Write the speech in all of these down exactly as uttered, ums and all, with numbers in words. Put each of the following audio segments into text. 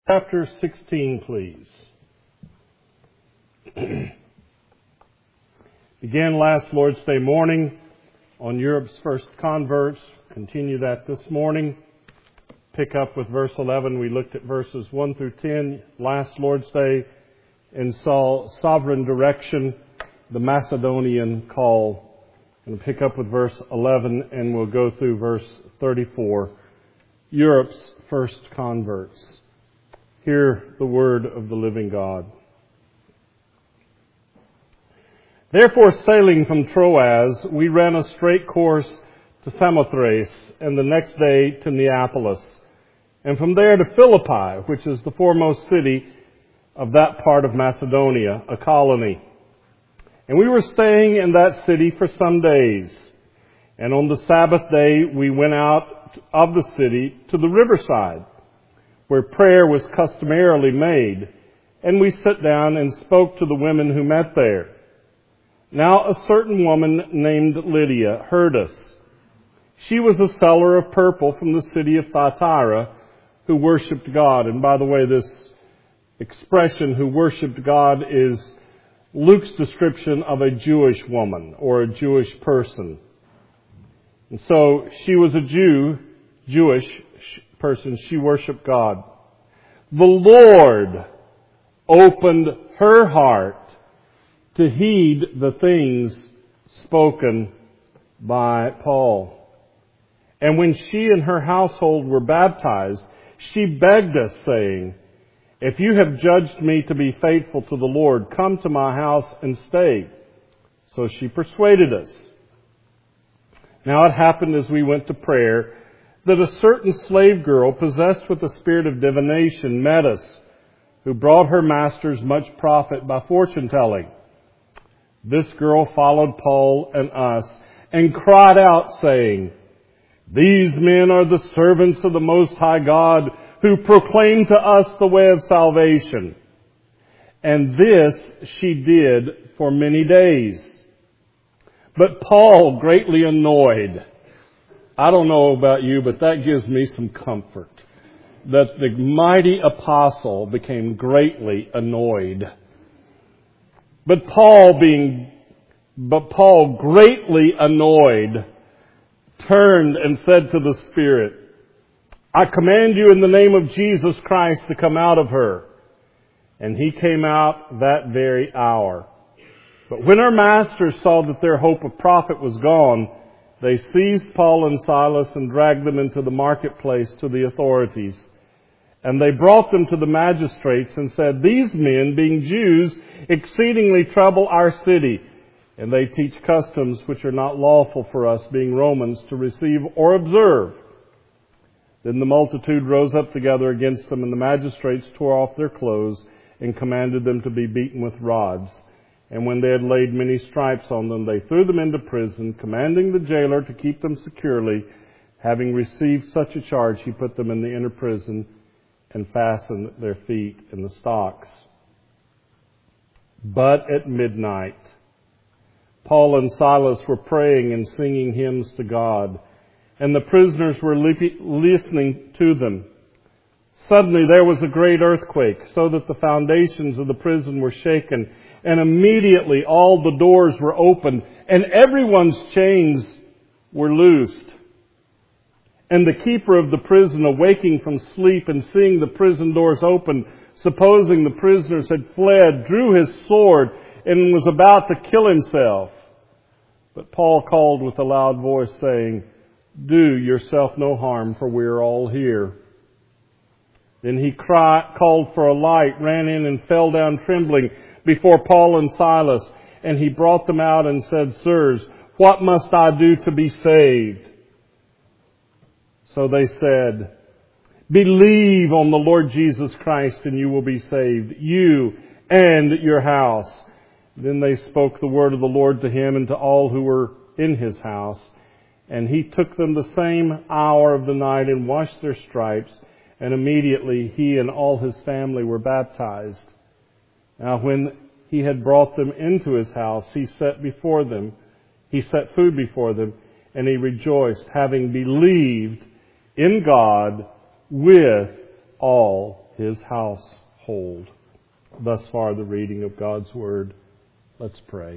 Chapter sixteen, please. Began last Lord's Day morning on Europe's first converts. Continue that this morning. Pick up with verse eleven. We looked at verses one through ten last Lord's Day and saw sovereign direction, the Macedonian call. And pick up with verse eleven and we'll go through verse thirty-four. Europe's first converts. Hear the word of the living God. Therefore, sailing from Troas, we ran a straight course to Samothrace, and the next day to Neapolis, and from there to Philippi, which is the foremost city of that part of Macedonia, a colony. And we were staying in that city for some days. And on the Sabbath day, we went out of the city to the riverside, where prayer was customarily made, and we sat down and spoke to the women who met there. Now a certain woman named Lydia heard us. She was a seller of purple from the city of Thyatira who worshipped God. And by the way, this expression, who worshipped God, is Luke's description of a Jewish woman or a Jewish person. And so she was a Jew, Jewish person. She worshipped God. The Lord opened her heart to heed the things spoken by Paul. And when she and her household were baptized, she begged us, saying, "If you have judged me to be faithful to the Lord, come to my house and stay." So she persuaded us. Now it happened as we went to prayer that a certain slave girl possessed with the spirit of divination met us, who brought her masters much profit by fortune telling. This girl followed Paul and us and cried out, saying, "These men are the servants of the Most High God, who proclaim to us the way of salvation." And this she did for many days. But Paul, greatly annoyed, I don't know about you, but that gives me some comfort, that the mighty apostle became greatly annoyed. But Paul being, but Paul greatly annoyed, turned and said to the Spirit, "I command you in the name of Jesus Christ to come out of her." And he came out that very hour. But when her masters saw that their hope of profit was gone, they seized Paul and Silas and dragged them into the marketplace to the authorities. And they brought them to the magistrates and said, "These men, being Jews, exceedingly trouble our city, and they teach customs which are not lawful for us, being Romans, to receive or observe." Then the multitude rose up together against them, and the magistrates tore off their clothes and commanded them to be beaten with rods. And when they had laid many stripes on them, they threw them into prison, commanding the jailer to keep them securely. Having received such a charge, he put them in the inner prison and fastened their feet in the stocks. But at midnight, Paul and Silas were praying and singing hymns to God, and the prisoners were listening to them. Suddenly there was a great earthquake, so that the foundations of the prison were shaken, and immediately all the doors were opened, and everyone's chains were loosed. And the keeper of the prison, awaking from sleep and seeing the prison doors open, supposing the prisoners had fled, drew his sword and was about to kill himself. But Paul called with a loud voice, saying, "Do yourself no harm, for we are all here." Then he cried, called for a light, ran in and fell down trembling before Paul and Silas. And he brought them out and said, "Sirs, what must I do to be saved?" So they said, "Believe on the Lord Jesus Christ and you will be saved, you and your house." Then they spoke the word of the Lord to him and to all who were in his house. And he took them the same hour of the night and washed their stripes. And immediately he and all his family were baptized. Now when he had brought them into his house, he set before them, he set food before them, and he rejoiced, having believed in God with all His household. Thus far, the reading of God's Word. Let's pray.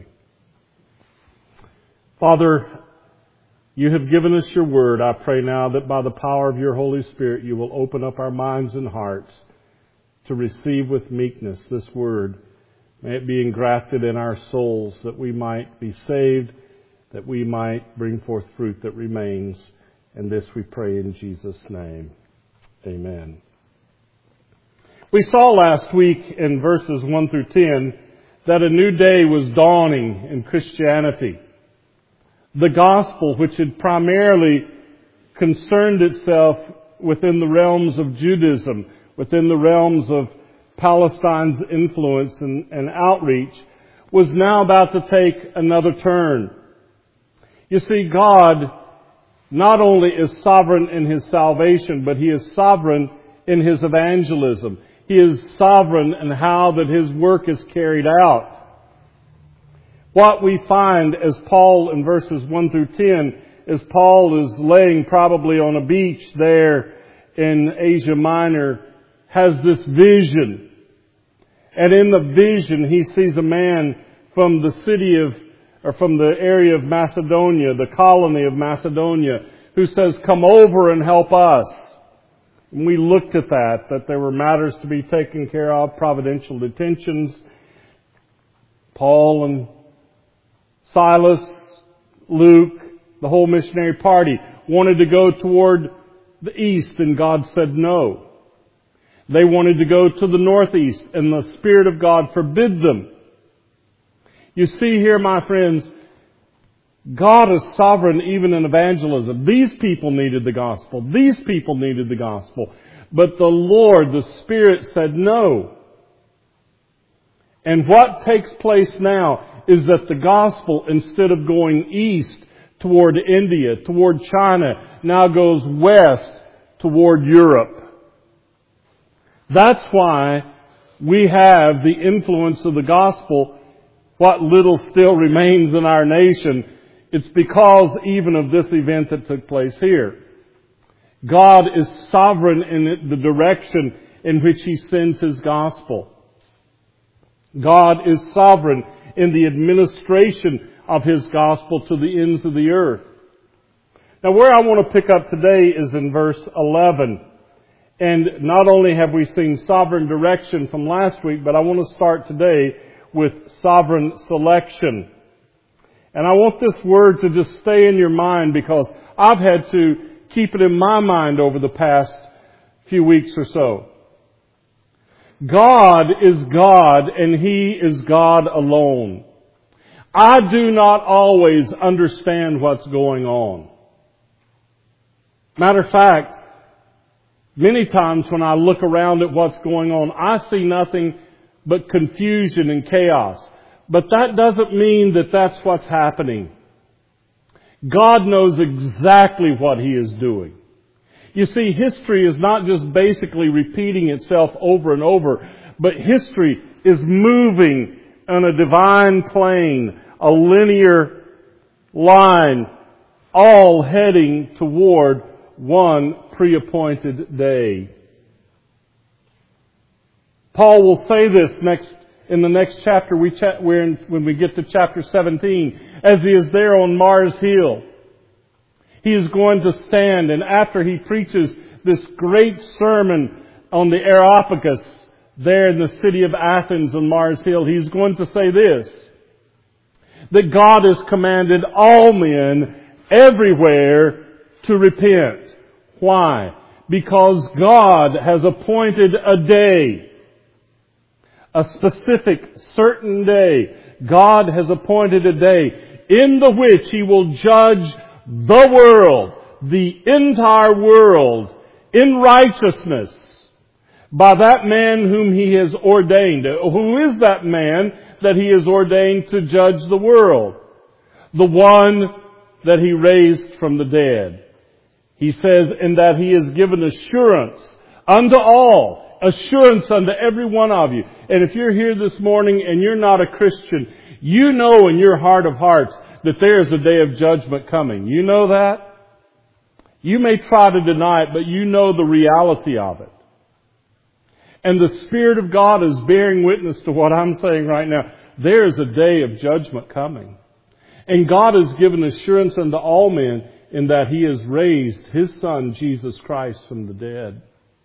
Father, You have given us Your Word. I pray now that by the power of Your Holy Spirit, You will open up our minds and hearts to receive with meekness this Word. May it be engrafted in our souls that we might be saved, that we might bring forth fruit that remains. And this we pray in Jesus' name. Amen. We saw last week in verses one through ten that a new day was dawning in Christianity. The gospel, which had primarily concerned itself within the realms of Judaism, within the realms of Palestine's influence and, and outreach, was now about to take another turn. You see, God not only is sovereign in His salvation, but He is sovereign in His evangelism. He is sovereign in how that His work is carried out. What we find as Paul in verses one through ten, as Paul is laying probably on a beach there in Asia Minor, has this vision. And in the vision, he sees a man from the city of, or from the area of Macedonia, the colony of Macedonia, who says, "Come over and help us." And we looked at that, that there were matters to be taken care of, providential detentions. Paul and Silas, Luke, the whole missionary party wanted to go toward the east, and God said no. They wanted to go to the northeast, and the Spirit of God forbid them. You see here, my friends, God is sovereign even in evangelism. These people needed the gospel. These people needed the gospel. But the Lord, the Spirit, said no. And what takes place now is that the gospel, instead of going east toward India, toward China, now goes west toward Europe. That's why we have the influence of the gospel, what little still remains in our nation. It's because even of this event that took place here. God is sovereign in the direction in which He sends His gospel. God is sovereign in the administration of His gospel to the ends of the earth. Now, where I want to pick up today is in verse eleven. And not only have we seen sovereign direction from last week, but I want to start today with sovereign selection. And I want this word to just stay in your mind, because I've had to keep it in my mind over the past few weeks or so. God is God, and He is God alone. I do not always understand what's going on. Matter of fact, many times when I look around at what's going on, I see nothing but confusion and chaos. But that doesn't mean that that's what's happening. God knows exactly what He is doing. You see, history is not just basically repeating itself over and over, but history is moving on a divine plane, a linear line, all heading toward one pre-appointed day. Paul will say this next in the next chapter we cha- we're in, when we get to chapter seventeen, as he is there on Mars Hill. He is going to stand, and after he preaches this great sermon on the Areopagus there in the city of Athens on Mars Hill, he's going to say this, that God has commanded all men everywhere to repent. Why? Because God has appointed a day, a specific, certain day. God has appointed a day in the which He will judge the world, the entire world, in righteousness by that man whom He has ordained. Who is that man that He has ordained to judge the world? The one that He raised from the dead. He says, in that He has given assurance unto all, assurance unto every one of you. And if you're here this morning and you're not a Christian, you know in your heart of hearts that there is a day of judgment coming. You know that? You may try to deny it, but you know the reality of it. And the Spirit of God is bearing witness to what I'm saying right now. There is a day of judgment coming. And God has given assurance unto all men in that He has raised His Son, Jesus Christ, from the dead.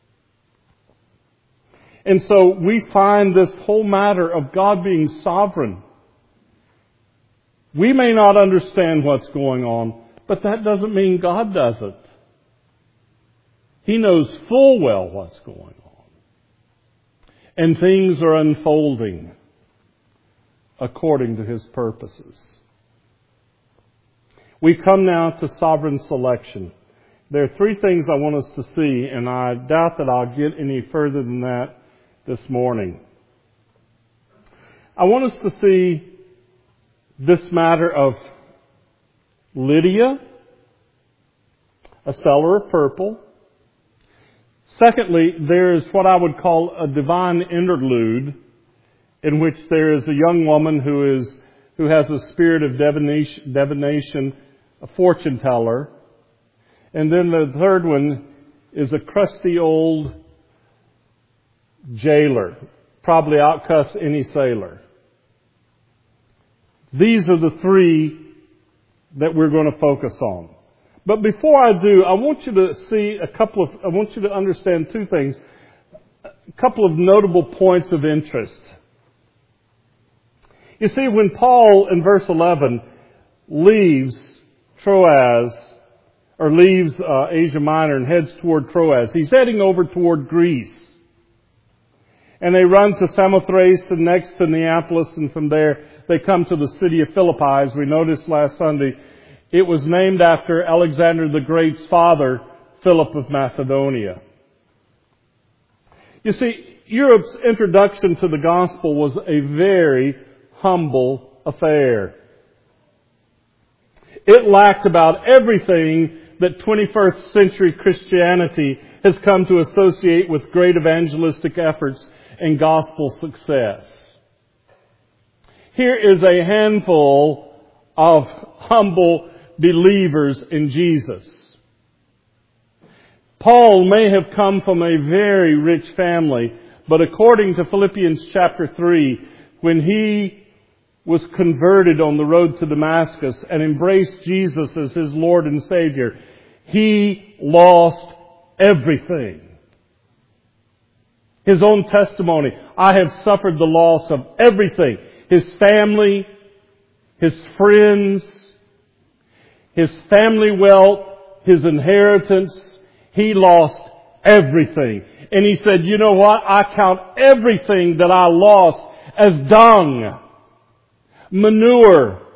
And so we find this whole matter of God being sovereign. We may not understand what's going on, but that doesn't mean God doesn't. He knows full well what's going on. And things are unfolding according to His purposes. We come now to sovereign selection. There are three things I want us to see, and I doubt that I'll get any further than that this morning. I want us to see this matter of Lydia, a seller of purple. Secondly, there is what I would call a divine interlude, in which there is a young woman who is who has a spirit of divination, divination, a fortune teller. And then the third one is a crusty old jailer, probably outcuss any sailor. These are the three that we're going to focus on. But before I do, I want you to see a couple of, I want you to understand two things. A couple of notable points of interest. You see, when Paul in verse eleven leaves Troas, or leaves uh, Asia Minor and heads toward Troas, he's heading over toward Greece. And they run to Samothrace and next to Neapolis, and from there they come to the city of Philippi. As we noticed last Sunday, it was named after Alexander the Great's father, Philip of Macedonia. You see, Europe's introduction to the gospel was a very humble affair. It lacked about everything that twenty-first century Christianity has come to associate with great evangelistic efforts and gospel success. Here is a handful of humble believers in Jesus. Paul may have come from a very rich family, but according to Philippians chapter three, when he was converted on the road to Damascus and embraced Jesus as his Lord and Savior, he lost everything. His own testimony, I have suffered the loss of everything. His family, his friends, his family wealth, his inheritance, he lost everything. And he said, you know what? I count everything that I lost as dung, manure,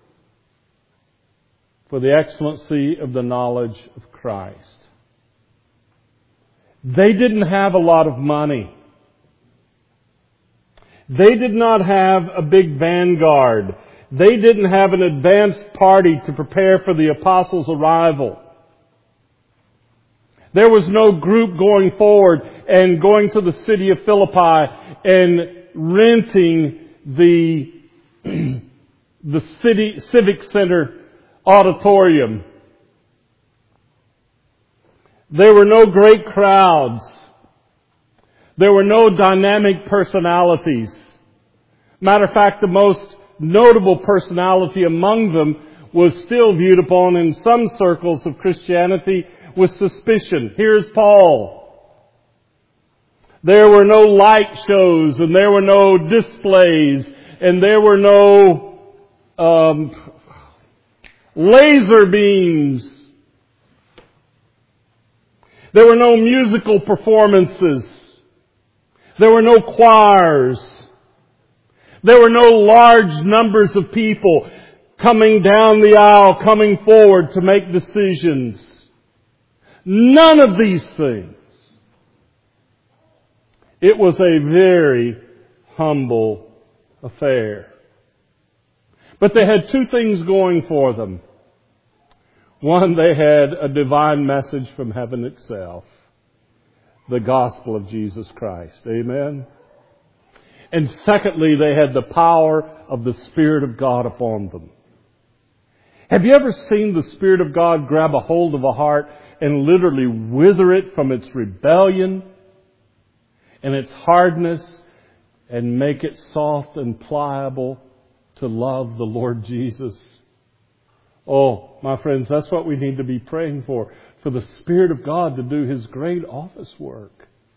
for the excellency of the knowledge of Christ. They didn't have a lot of money. They did not have a big vanguard. They didn't have an advanced party to prepare for the apostles' arrival. There was no group going forward and going to the city of Philippi and renting the, the city civic center auditorium. There were no great crowds. There were no dynamic personalities. Matter of fact, the most notable personality among them was still viewed upon in some circles of Christianity with suspicion. Here's Paul. There were no light shows, and there were no displays, and there were no um, laser beams. There were no musical performances. There were no choirs. There were no large numbers of people coming down the aisle, coming forward to make decisions. None of these things. It was a very humble affair. But they had two things going for them. One, they had a divine message from heaven itself. The gospel of Jesus Christ. Amen? And secondly, they had the power of the Spirit of God upon them. Have you ever seen the Spirit of God grab a hold of a heart and literally wither it from its rebellion and its hardness and make it soft and pliable to love the Lord Jesus. Oh, my friends, that's what we need to be praying for, for the Spirit of God to do His great office work.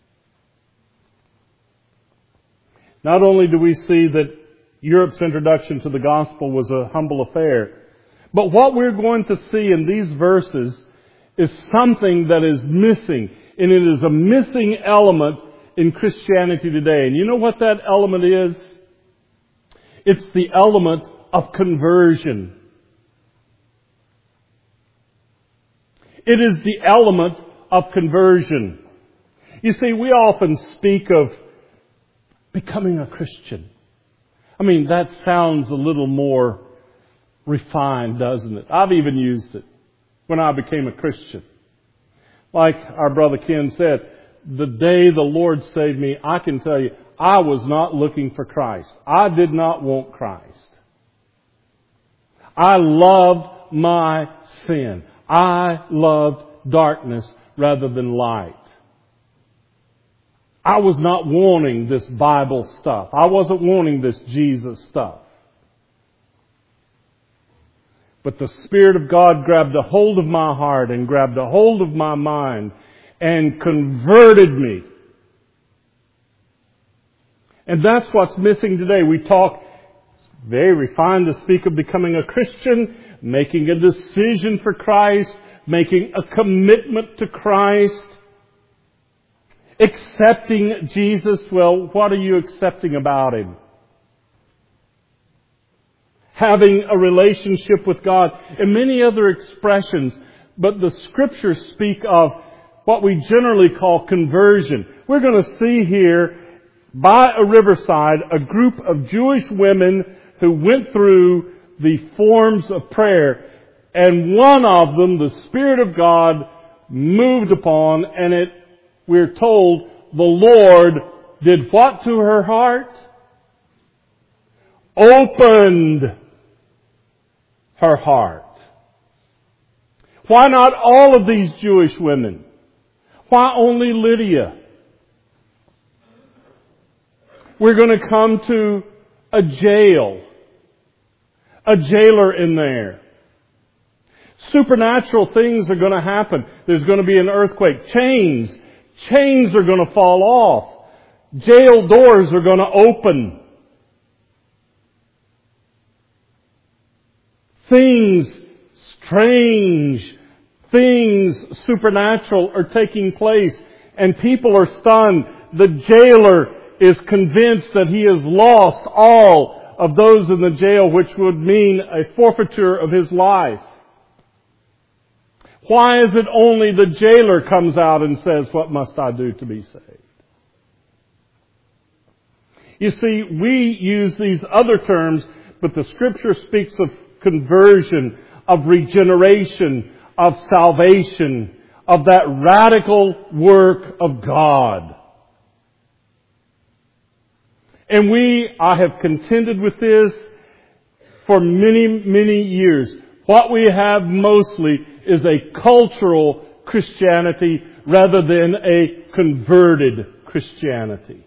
Not only do we see that Europe's introduction to the gospel was a humble affair, but what we're going to see in these verses is something that is missing, and it is a missing element in Christianity today. And you know what that element is? It's the element of conversion. It is the element of conversion. You see, we often speak of becoming a Christian. I mean, that sounds a little more refined, doesn't it? I've even used it when I became a Christian. Like our brother Ken said, the day the Lord saved me, I can tell you, I was not looking for Christ. I did not want Christ. I loved my sin. I loved darkness rather than light. I was not wanting this Bible stuff. I wasn't wanting this Jesus stuff. But the Spirit of God grabbed a hold of my heart and grabbed a hold of my mind and converted me. And that's what's missing today. We talk, very refined to speak of becoming a Christian, making a decision for Christ, making a commitment to Christ, accepting Jesus. Well, what are you accepting about Him? Having a relationship with God, and many other expressions. But the Scriptures speak of what we generally call conversion. We're going to see here, by a riverside, a group of Jewish women who went through the forms of prayer. And one of them, the Spirit of God, moved upon, and it, we're told, the Lord did what to her heart? Opened her heart. Why not all of these Jewish women? Why only Lydia? We're going to come to a jail. A jailer in there. Supernatural things are going to happen. There's going to be an earthquake. Chains. Chains are going to fall off. Jail doors are going to open. Things strange, things supernatural are taking place, and people are stunned. The jailer is convinced that he has lost all of those in the jail, which would mean a forfeiture of his life. Why is it only the jailer comes out and says, "What must I do to be saved?" You see, we use these other terms, but the Scripture speaks of conversion, of regeneration, of salvation, of that radical work of God. And we, I have contended with this for many, many years. What we have mostly is a cultural Christianity rather than a converted Christianity.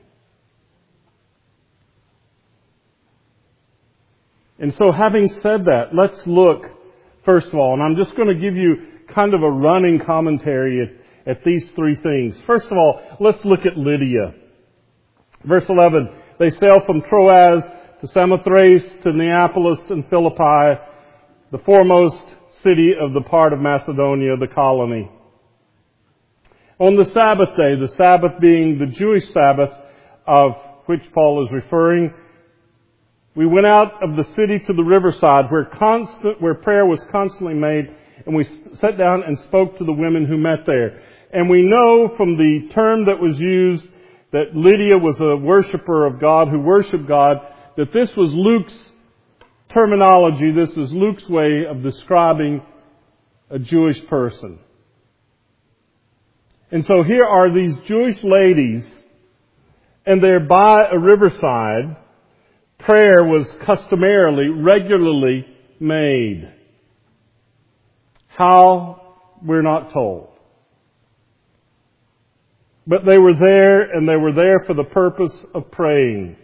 And so having said that, let's look, first of all, and I'm just going to give you kind of a running commentary at, at these three things. First of all, let's look at Lydia. Verse eleven, they sailed from Troas to Samothrace to Neapolis and Philippi, the foremost city of the part of Macedonia, the colony. On the Sabbath day, the Sabbath being the Jewish Sabbath of which Paul is referring, we went out of the city to the riverside where constant, where prayer was constantly made, and we sat down and spoke to the women who met there. And we know from the term that was used that Lydia was a worshiper of God who worshiped God, that this was Luke's terminology, this was Luke's way of describing a Jewish person. And so here are these Jewish ladies, and they're by a riverside. Prayer was customarily, regularly made. How? We're not told. But they were there, and they were there for the purpose of praying.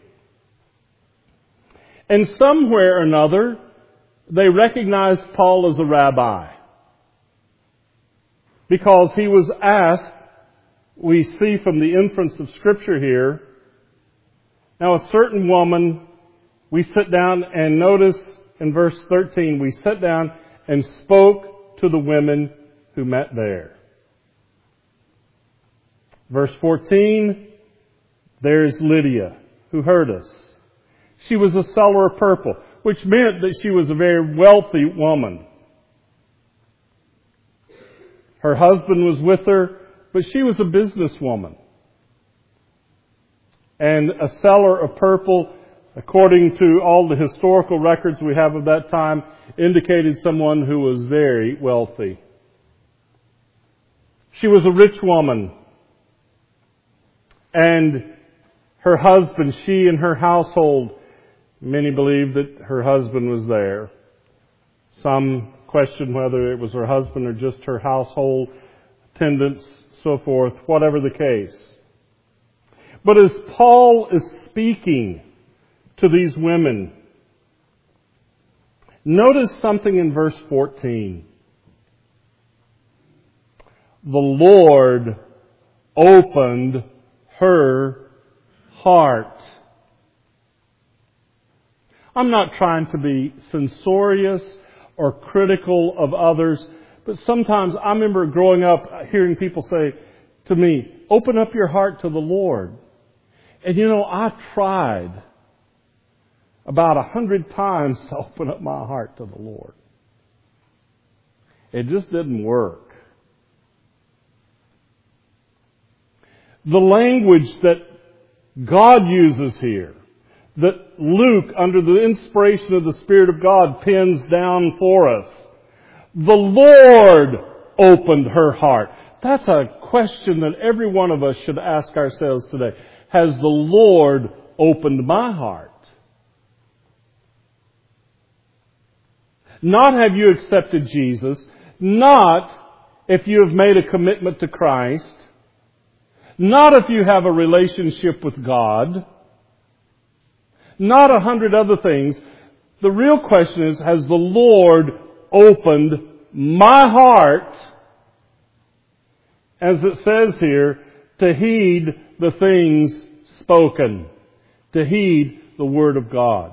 And somewhere or another, they recognized Paul as a rabbi. Because he was asked, we see from the inference of Scripture here, now a certain woman, we sit down and notice in verse thirteen, we sat down and spoke to the women who met there. Verse fourteen, there's Lydia, who heard us. She was a seller of purple, which meant that she was a very wealthy woman. Her husband was with her, but she was a businesswoman. And a seller of purple, according to all the historical records we have of that time, indicated someone who was very wealthy. She was a rich woman. And her husband, she and her household, many believe that her husband was there. Some question whether it was her husband or just her household attendants, so forth, whatever the case. But as Paul is speaking to these women, notice something in verse fourteen. The Lord opened her heart. I'm not trying to be censorious or critical of others, but sometimes I remember growing up hearing people say to me, open up your heart to the Lord. And you know, I tried about a hundred times to open up my heart to the Lord. It just didn't work. The language that God uses here, that Luke, under the inspiration of the Spirit of God, pins down for us. The Lord opened her heart. That's a question that every one of us should ask ourselves today. Has the Lord opened my heart? Not have you accepted Jesus. Not if you have made a commitment to Christ. Not if you have a relationship with God. Not a hundred other things. The real question is, has the Lord opened my heart, as it says here, to heed the things spoken, to heed the Word of God?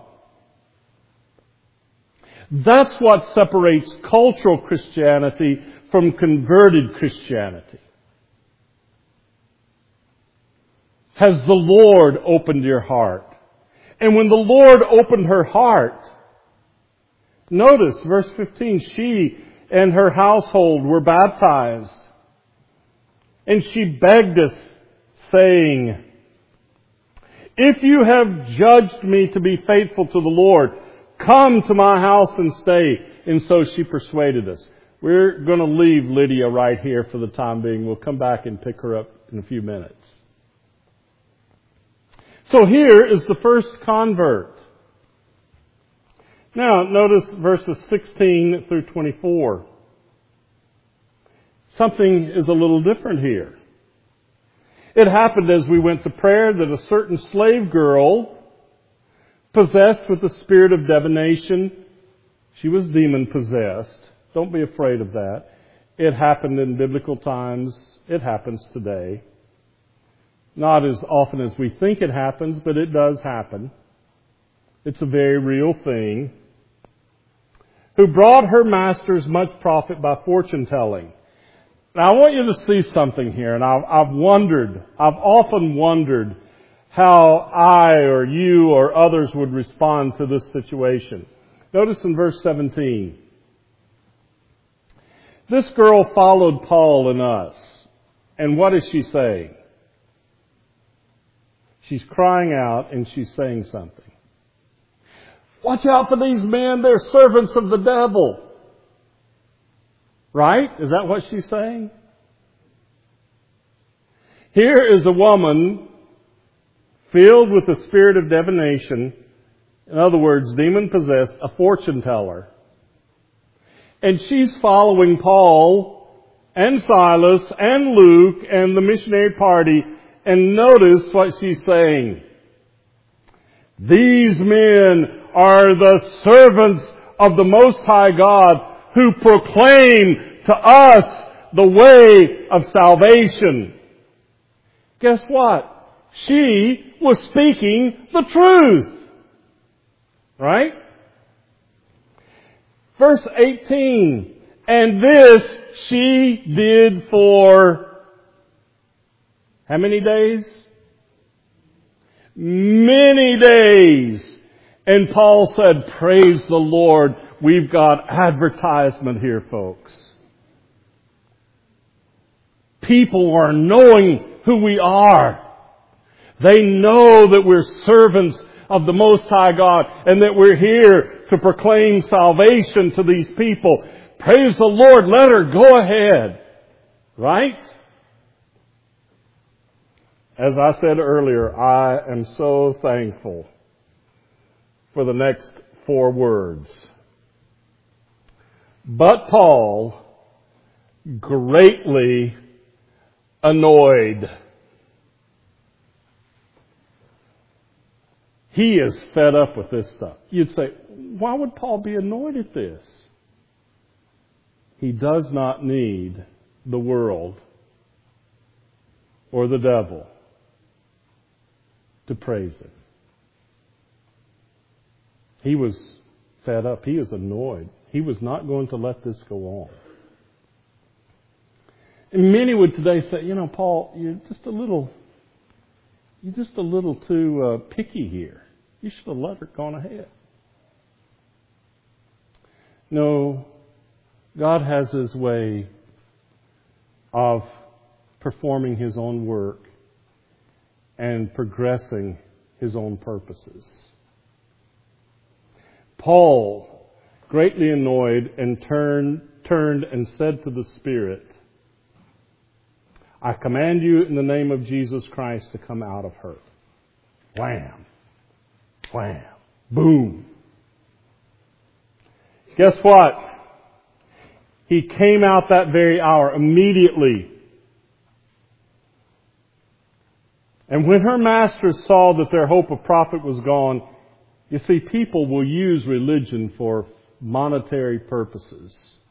That's what separates cultural Christianity from converted Christianity. Has the Lord opened your heart? And when the Lord opened her heart, notice verse fifteen, she and her household were baptized. And she begged us, saying, if you have judged me to be faithful to the Lord, come to my house and stay. And so she persuaded us. We're going to leave Lydia right here for the time being. We'll come back and pick her up in a few minutes. So here is the first convert. Now, notice verses sixteen through twenty-four. Something is a little different here. It happened as we went to prayer that a certain slave girl, possessed with the spirit of divination, she was demon-possessed. Don't be afraid of that. It happened in biblical times. It happens today. Not as often as we think it happens, but it does happen. It's a very real thing. Who brought her masters much profit by fortune telling. Now I want you to see something here, and I've, I've wondered, I've often wondered how I or you or others would respond to this situation. Notice in verse seventeen. This girl followed Paul and us. And what is she saying? She's crying out and she's saying something. Watch out for these men, they're servants of the devil. Right? Is that what she's saying? Here is a woman filled with the spirit of divination, in other words, demon-possessed, a fortune teller. And she's following Paul and Silas and Luke and the missionary party, and notice what she's saying. These men are the servants of the Most High God who proclaim to us the way of salvation. Guess what? She was speaking the truth. Right? Verse eighteen. And this she did for how many days? Many days. And Paul said, praise the Lord, we've got advertisement here, folks. People are knowing who we are. They know that we're servants of the Most High God and that we're here to proclaim salvation to these people. Praise the Lord, let her go ahead. Right? As I said earlier, I am so thankful for the next four words. But Paul, greatly annoyed. He is fed up with this stuff. You'd say, why would Paul be annoyed at this? He does not need the world or the devil to praise him. He was fed up. He was annoyed. He was not going to let this go on. And many would today say, you know, Paul, you're just a little, you're just a little too uh, picky here. You should have let her go ahead. No, God has His way of performing His own work and progressing His own purposes. Paul, greatly annoyed, and turned, turned and said to the Spirit, I command you in the name of Jesus Christ to come out of her. Wham! Wham! Boom! Guess what? He came out that very hour, immediately. And when her masters saw that their hope of profit was gone, you see, people will use religion for monetary purposes.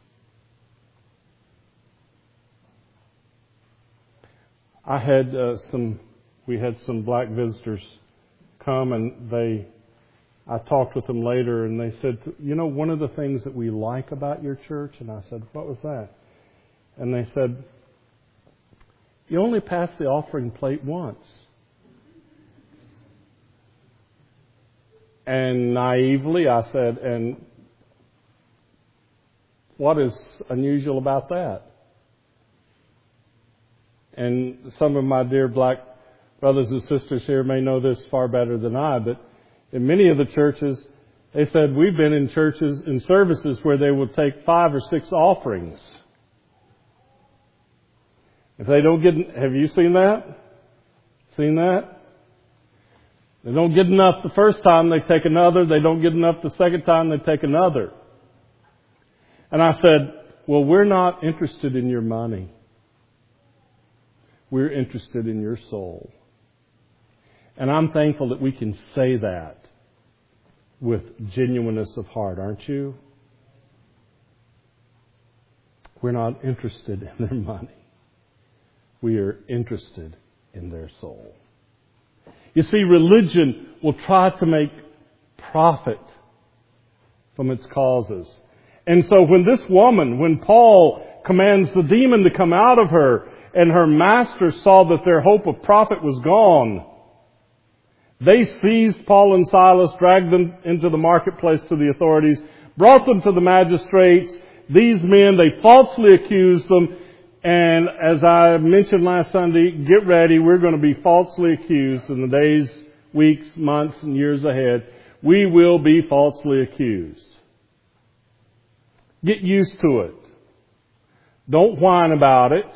I had uh, some, we had some black visitors come, and they, I talked with them later, and they said, you know, one of the things that we like about your church, and I said, what was that? And they said, you only pass the offering plate once. And naively I said, and what is unusual about that? And some of my dear black brothers and sisters here may know this far better than I, but in many of the churches, they said, we've been in churches, in services where they will take five or six offerings. If they don't get, have you seen that? Seen that? They don't get enough the first time, they take another. They don't get enough the second time, they take another. And I said, well, we're not interested in your money. We're interested in your soul. And I'm thankful that we can say that with genuineness of heart, aren't you? We're not interested in their money. We are interested in their soul. You see, religion will try to make profit from its causes. And so when this woman, when Paul commands the demon to come out of her, and her masters saw that their hope of profit was gone, they seized Paul and Silas, dragged them into the marketplace to the authorities, brought them to the magistrates. These men, they falsely accused them. And as I mentioned last Sunday, get ready, we're going to be falsely accused in the days, weeks, months, and years ahead. We will be falsely accused. Get used to it. Don't whine about it.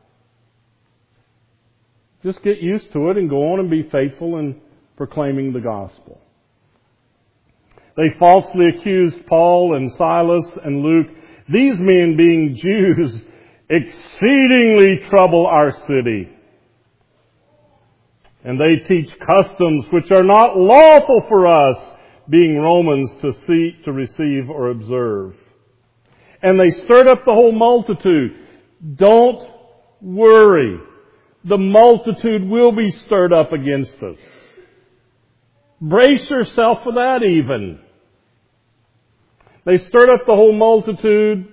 Just get used to it and go on and be faithful in proclaiming the gospel. They falsely accused Paul and Silas and Luke. These men, being Jews, exceedingly trouble our city. And they teach customs which are not lawful for us, being Romans, to see, to receive or observe. And they stirred up the whole multitude. Don't worry. The multitude will be stirred up against us. Brace yourself for that even. They stirred up the whole multitude,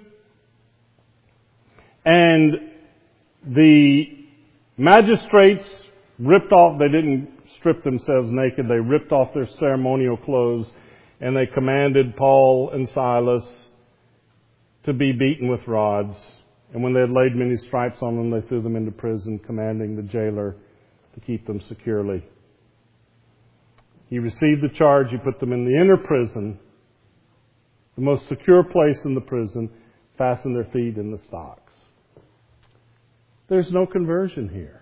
and the magistrates ripped off, they didn't strip themselves naked, they ripped off their ceremonial clothes, and they commanded Paul and Silas to be beaten with rods. And when they had laid many stripes on them, they threw them into prison, commanding the jailer to keep them securely. He received the charge, he put them in the inner prison, the most secure place in the prison, fastened their feet in the stocks. There's no conversion here.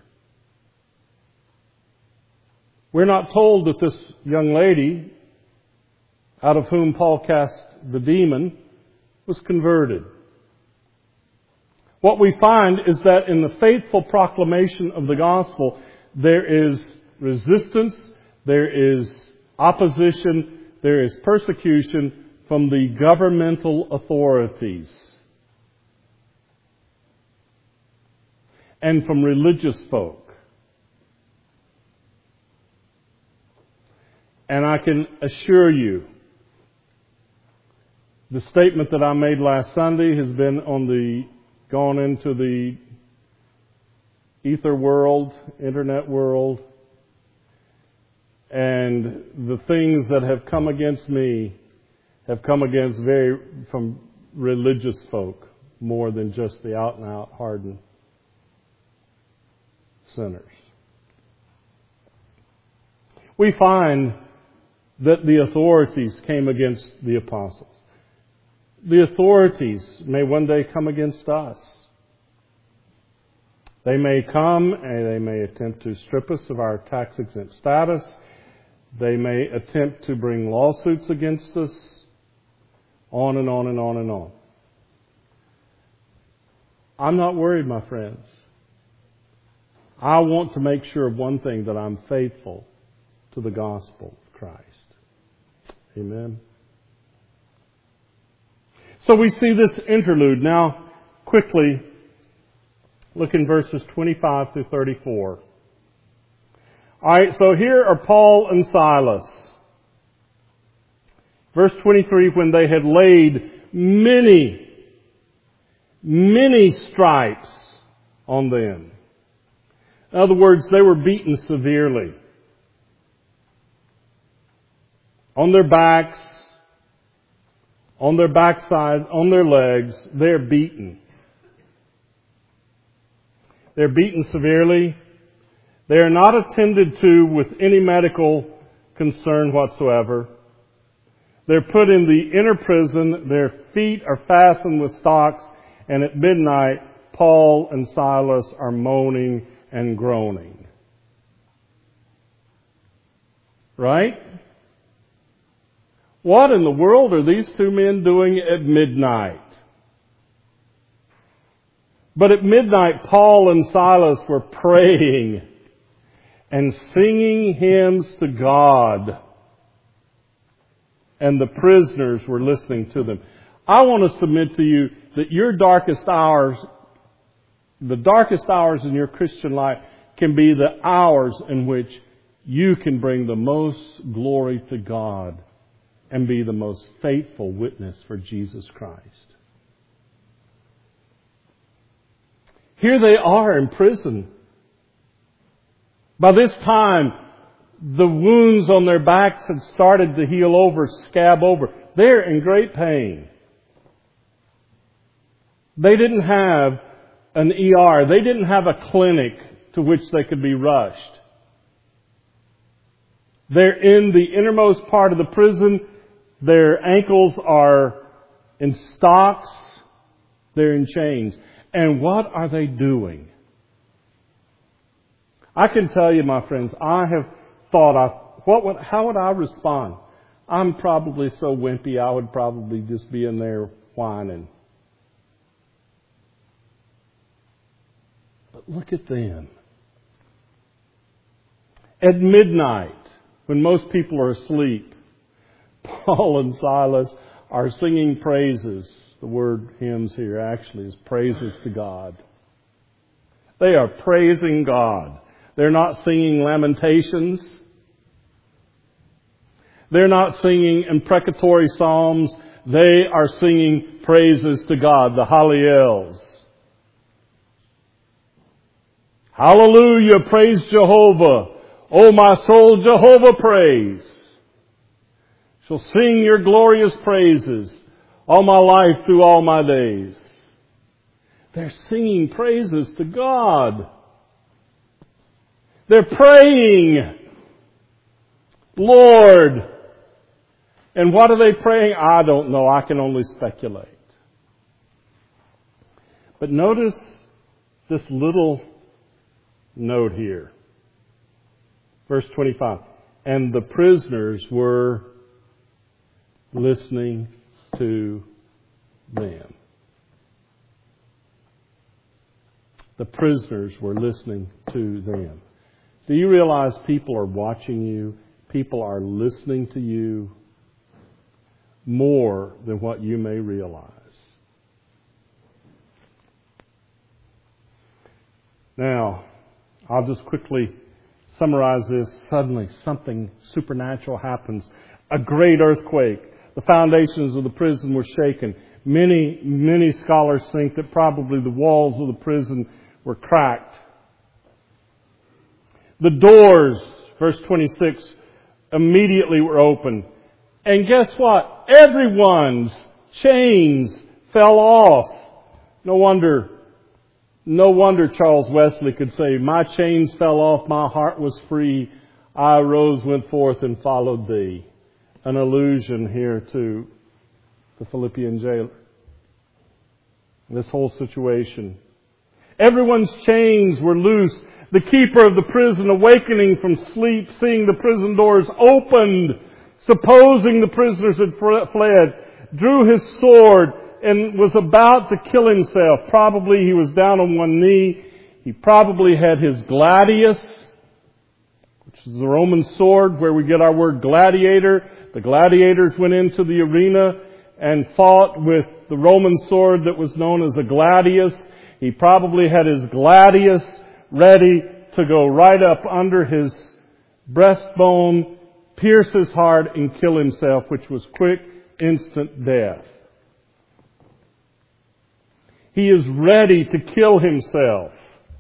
We're not told that this young lady, out of whom Paul cast the demon, was converted. What we find is that in the faithful proclamation of the gospel, there is resistance, there is opposition, there is persecution from the governmental authorities and from religious folk. And I can assure you, the statement that I made last Sunday has been on the, gone into the ether world, internet world, and the things that have come against me have come against very, from religious folk, more than just the out and out hardened sinners. We find that the authorities came against the apostles. The authorities may one day come against us. They may come and they may attempt to strip us of our tax-exempt status. They may attempt to bring lawsuits against us. On and on and on and on. I'm not worried, my friends. I want to make sure of one thing, that I'm faithful to the gospel of Christ. Amen. So we see this interlude. Now, quickly, look in verses twenty-five through thirty-four. All right, so here are Paul and Silas. Verse twenty-three, when they had laid many, many stripes on them. In other words, they were beaten severely. On their backs, on their backside, on their legs, they're beaten. They're beaten severely. They are not attended to with any medical concern whatsoever. They're put in the inner prison. Their feet are fastened with stocks. And at midnight, Paul and Silas are moaning and groaning. Right? What in the world are these two men doing at midnight? But at midnight, Paul and Silas were praying and singing hymns to God. And the prisoners were listening to them. I want to submit to you that your darkest hours, the darkest hours in your Christian life, can be the hours in which you can bring the most glory to God and be the most faithful witness for Jesus Christ. Here they are in prison. By this time, the wounds on their backs had started to heal over, scab over. They're in great pain. They didn't have an E R. They didn't have a clinic to which they could be rushed. They're in the innermost part of the prison. Their ankles are in stocks. They're in chains. And what are they doing? I can tell you, my friends, I have thought, I, what would, how would I respond? I'm probably so wimpy, I would probably just be in there whining. look at them. At midnight, when most people are asleep, Paul and Silas are singing praises. The word hymns here actually is praises to God. They are praising God. They're not singing lamentations. They're not singing imprecatory psalms. They are singing praises to God, the Hallels. Hallelujah, praise Jehovah. O my soul, Jehovah praise. Shall sing your glorious praises all my life through all my days. They're singing praises to God. They're praying, Lord. And what are they praying? I don't know. I can only speculate. But notice this little note here. Verse twenty-five. And the prisoners were listening to them. The prisoners were listening to them. Do you realize people are watching you? People are listening to you more than what you may realize. Now, I'll just quickly summarize this. Suddenly, something supernatural happens. A great earthquake. The foundations of the prison were shaken. Many, many scholars think that probably the walls of the prison were cracked. The doors, verse twenty-six, immediately were open. And guess what? Everyone's chains fell off. No wonder, no wonder Charles Wesley could say, my chains fell off, my heart was free. I arose, went forth, and followed thee. An allusion here to the Philippian jailer. This whole situation. Everyone's chains were loose. The keeper of the prison, awakening from sleep, seeing the prison doors opened, supposing the prisoners had fled, drew his sword and was about to kill himself. Probably he was down on one knee. He probably had his gladius, which is the Roman sword where we get our word gladiator. The gladiators went into the arena and fought with the Roman sword that was known as a gladius. He probably had his gladius ready to go right up under his breastbone, pierce his heart, and kill himself, which was quick, instant death. He is ready to kill himself.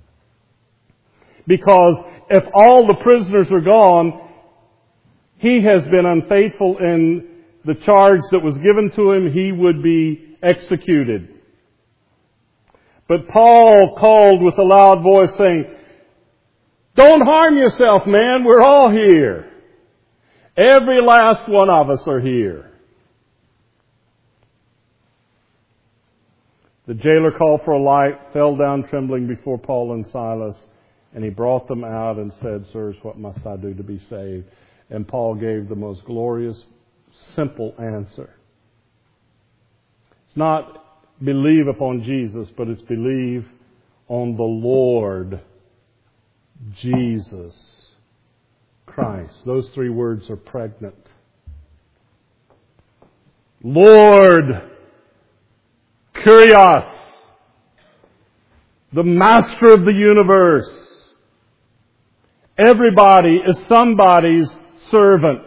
Because if all the prisoners are gone, he has been unfaithful in the charge that was given to him. He would be executed. But Paul called with a loud voice saying, don't harm yourself, man. We're all here. Every last one of us are here. The jailer called for a light, fell down trembling before Paul and Silas, and he brought them out and said, sirs, what must I do to be saved? And Paul gave the most glorious, simple answer. It's not believe upon Jesus, but it's believe on the Lord Jesus Christ. Those three words are pregnant. Lord, Kyrios, the master of the universe. Everybody is somebody's servant.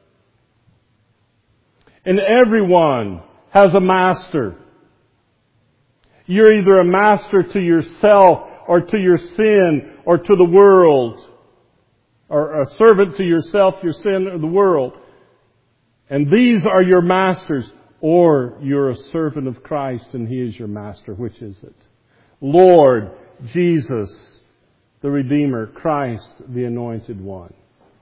And everyone has a master. You're either a master to yourself or to your sin or to the world. Or a servant to yourself, your sin, or the world. And these are your masters. Or you're a servant of Christ and He is your master. Which is it? Lord Jesus, the Redeemer, Christ, the Anointed One.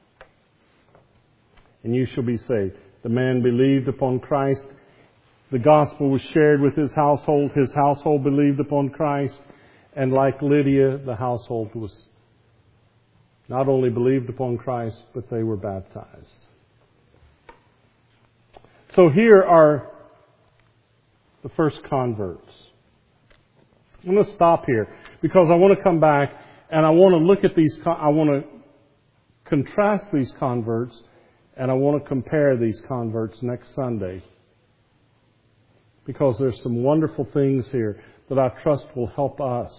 And you shall be saved. The man believed upon Christ. The gospel was shared with his household. His household believed upon Christ. And like Lydia, the household was not only believed upon Christ, but they were baptized. So here are the first converts. I'm going to stop here. because I want to come back and I want to look at these, I want to contrast these converts, and I want to compare these converts next Sunday. Because there's some wonderful things here that I trust will help us.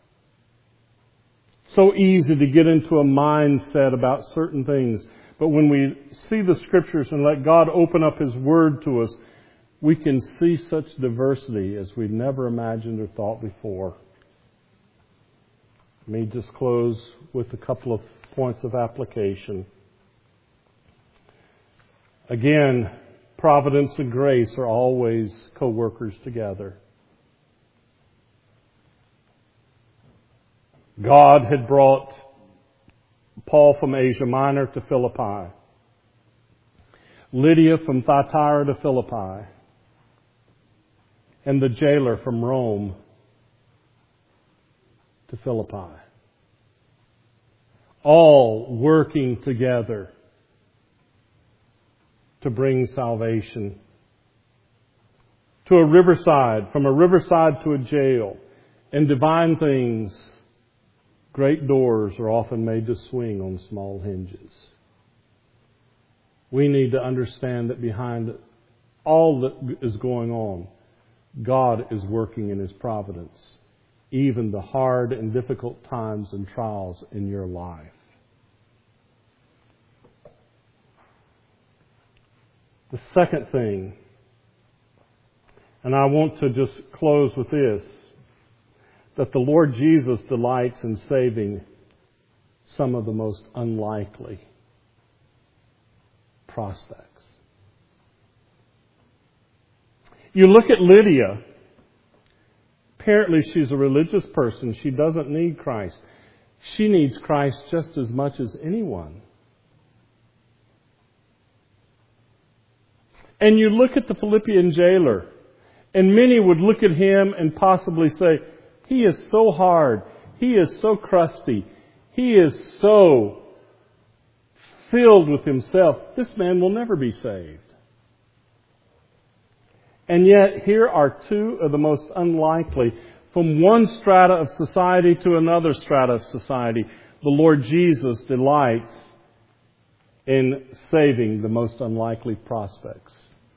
So easy to get into a mindset about certain things. But when we see the Scriptures and let God open up His Word to us, we can see such diversity as we've never imagined or thought before. Let me just close with a couple of points of application. Again, providence and grace are always co-workers together. God had brought Paul from Asia Minor to Philippi, Lydia from Thyatira to Philippi, and the jailer from Rome to Philippi. All working together to bring salvation to a riverside, from a riverside to a jail. In divine things, great doors are often made to swing on small hinges. We need to understand that behind all that is going on, God is working in His providence, even the hard and difficult times and trials in your life. The second thing, and I want to just close with this, that the Lord Jesus delights in saving some of the most unlikely prospects. You look at Lydia. Apparently she's a religious person. She doesn't need Christ. She needs Christ just as much as anyone. And you look at the Philippian jailer, and many would look at him and possibly say, he is so hard. He is so crusty. He is so filled with himself. This man will never be saved. And yet, here are two of the most unlikely. From one strata of society to another strata of society, the Lord Jesus delights in saving the most unlikely prospects.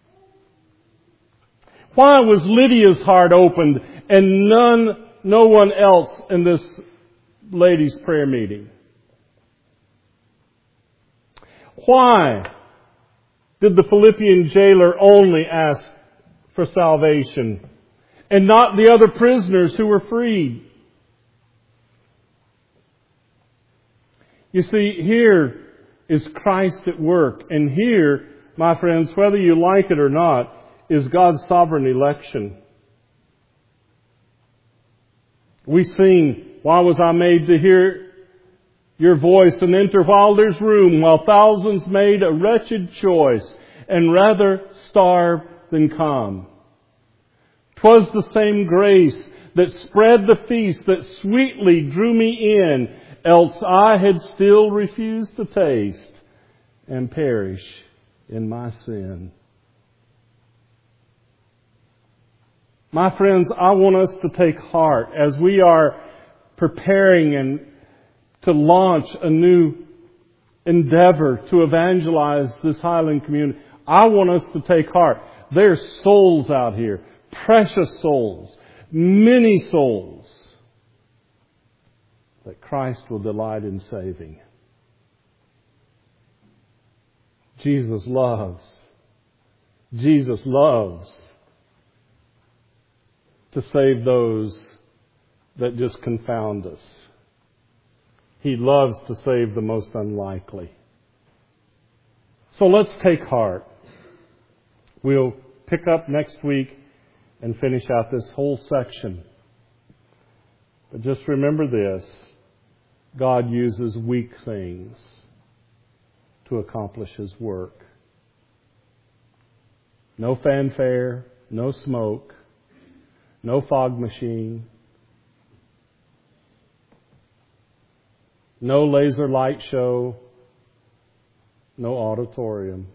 Why was Lydia's heart opened and none, no one else in this ladies' prayer meeting? Why did the Philippian jailer only ask for salvation and not the other prisoners who were freed? You see, here is Christ at work. And here, my friends, whether you like it or not, is God's sovereign election. We sing, why was I made to hear your voice and enter Wilder's room while thousands made a wretched choice and rather starve than come? 'Twas the same grace that spread the feast that sweetly drew me in, else I had still refused to taste and perish in my sin. My friends, I want us to take heart as we are preparing and to launch a new endeavor to evangelize this Highland community. I want us to take heart. There's souls out here, precious souls, many souls that Christ will delight in saving. Jesus loves. Jesus loves to save those that just confound us. He loves to save the most unlikely. So let's take heart. We'll pick up next week and finish out this whole section. But just remember this: God uses weak things to accomplish His work. No fanfare, no smoke, no fog machine, no laser light show, no auditorium,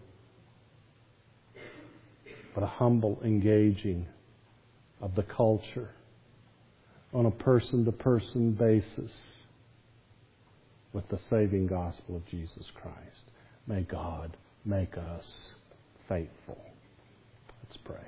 but a humble engaging of the culture, on a person-to-person basis with the saving gospel of Jesus Christ. May God make us faithful. Let's pray.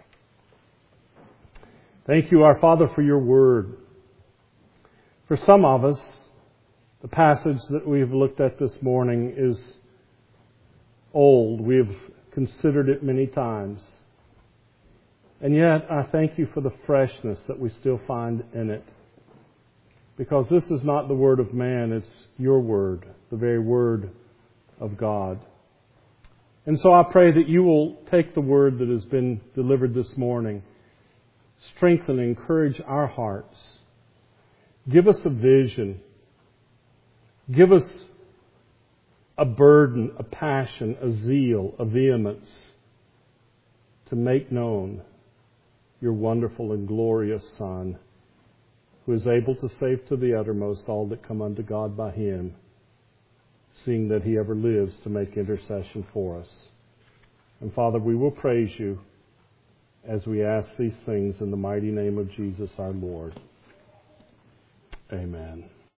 Thank you, our Father, for your word. For some of us, the passage that we've looked at this morning is old. We have considered it many times. And yet, I thank you for the freshness that we still find in it. Because this is not the word of man, it's your word, the very word of God. And so I pray that you will take the word that has been delivered this morning, strengthen and encourage our hearts. Give us a vision. Give us a burden, a passion, a zeal, a vehemence to make known your wonderful and glorious Son, who is able to save to the uttermost all that come unto God by Him, seeing that He ever lives to make intercession for us. And Father, we will praise you as we ask these things in the mighty name of Jesus our Lord. Amen.